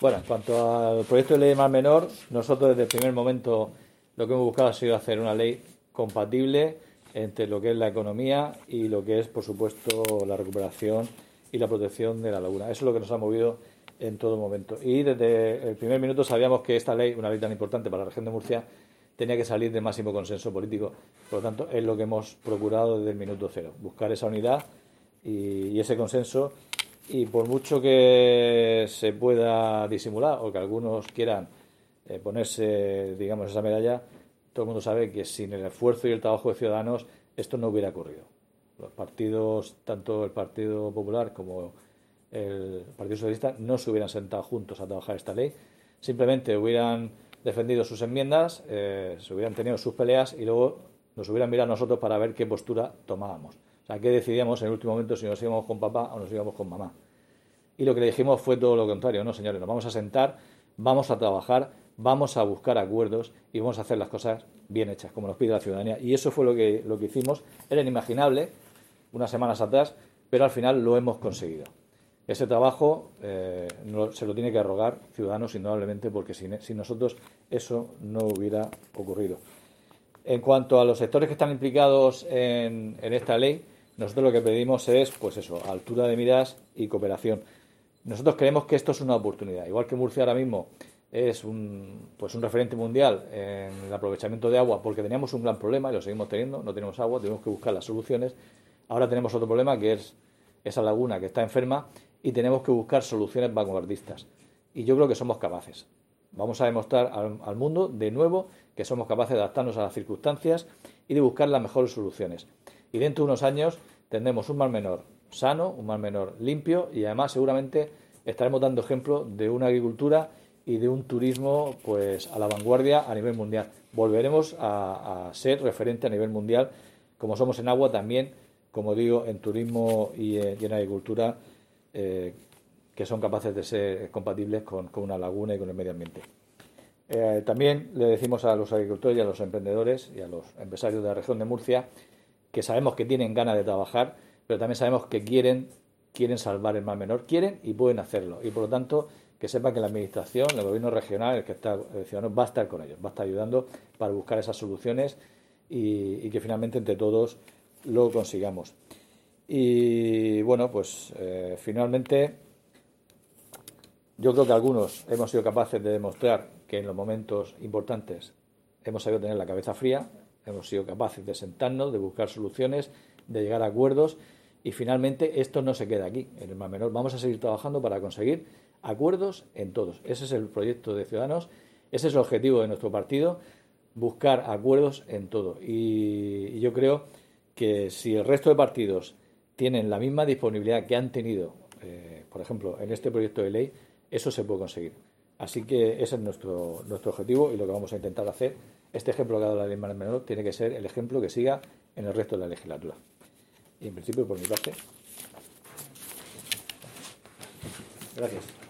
Bueno, en cuanto al proyecto de ley de Mar Menor, nosotros desde el primer momento lo que hemos buscado ha sido hacer una ley compatible entre lo que es la economía y lo que es, por supuesto, la recuperación y la protección de la laguna. Eso es lo que nos ha movido en todo momento. Y desde el primer minuto sabíamos que esta ley, una ley tan importante para la región de Murcia, tenía que salir de máximo consenso político. Por lo tanto, es lo que hemos procurado desde el minuto cero, buscar esa unidad y ese consenso. Y por mucho que se pueda disimular o que algunos quieran ponerse, digamos, esa medalla, todo el mundo sabe que sin el esfuerzo y el trabajo de Ciudadanos esto no hubiera ocurrido. Los partidos, tanto el Partido Popular como el Partido Socialista, no se hubieran sentado juntos a trabajar esta ley. Simplemente hubieran defendido sus enmiendas, se hubieran tenido sus peleas y luego nos hubieran mirado a nosotros para ver qué postura tomábamos. O sea, qué decidíamos en el último momento si nos íbamos con papá o nos íbamos con mamá. Y lo que le dijimos fue todo lo contrario, no, señores, nos vamos a sentar, vamos a trabajar, vamos a buscar acuerdos y vamos a hacer las cosas bien hechas, como nos pide la ciudadanía. Y eso fue lo que hicimos. Era inimaginable unas semanas atrás, pero al final lo hemos conseguido. Ese trabajo se lo tiene que arrogar Ciudadanos, indudablemente, porque sin nosotros eso no hubiera ocurrido. En cuanto a los sectores que están implicados en esta ley, nosotros lo que pedimos es, pues eso, altura de miras y cooperación. Nosotros creemos que esto es una oportunidad. Igual que Murcia ahora mismo es un referente mundial en el aprovechamiento de agua, porque teníamos un gran problema y lo seguimos teniendo, no tenemos agua, tenemos que buscar las soluciones. Ahora tenemos otro problema, que es esa laguna que está enferma, y tenemos que buscar soluciones vanguardistas. Y yo creo que somos capaces. Vamos a demostrar al mundo, de nuevo, que somos capaces de adaptarnos a las circunstancias y de buscar las mejores soluciones. Y dentro de unos años tendremos un Mar Menor sano, un Mar Menor limpio, y además seguramente estaremos dando ejemplo de una agricultura y de un turismo pues a la vanguardia a nivel mundial. Volveremos a ser referente a nivel mundial, como somos en agua, también, como digo, en turismo y en agricultura, que son capaces de ser compatibles con una laguna y con el medio ambiente. También le decimos a los agricultores y a los emprendedores y a los empresarios de la región de Murcia que sabemos que tienen ganas de trabajar, pero también sabemos que quieren salvar el Mar Menor, quieren y pueden hacerlo. Y por lo tanto, que sepan que la Administración, el Gobierno regional, el que está Ciudadanos, va a estar con ellos, va a estar ayudando para buscar esas soluciones y que finalmente entre todos lo consigamos. Y bueno, pues finalmente yo creo que algunos hemos sido capaces de demostrar que en los momentos importantes hemos sabido tener la cabeza fría, hemos sido capaces de sentarnos, de buscar soluciones, de llegar a acuerdos y finalmente esto no se queda aquí, en el Mar Menor. Vamos a seguir trabajando para conseguir acuerdos en todos. Ese es el proyecto de Ciudadanos, ese es el objetivo de nuestro partido, buscar acuerdos en todo. Y yo creo que si el resto de partidos tienen la misma disponibilidad que han tenido, por ejemplo, en este proyecto de ley, eso se puede conseguir. Así que ese es nuestro objetivo y lo que vamos a intentar hacer. Este ejemplo que ha dado la ley Mar Menor tiene que ser el ejemplo que siga en el resto de la legislatura. Y en principio, por mi parte, gracias.